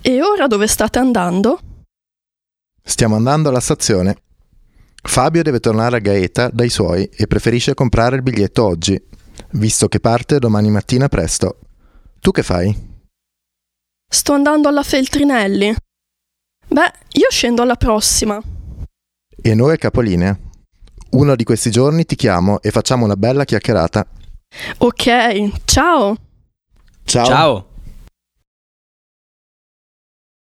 E ora dove state andando? Stiamo andando alla stazione. Fabio deve tornare a Gaeta dai suoi e preferisce comprare il biglietto oggi, visto che parte domani mattina presto. Tu che fai? Sto andando alla Feltrinelli. Beh, io scendo alla prossima. E noi a Capolinea. Uno di questi giorni ti chiamo e facciamo una bella chiacchierata. Ok, ciao! Ciao! Ciao!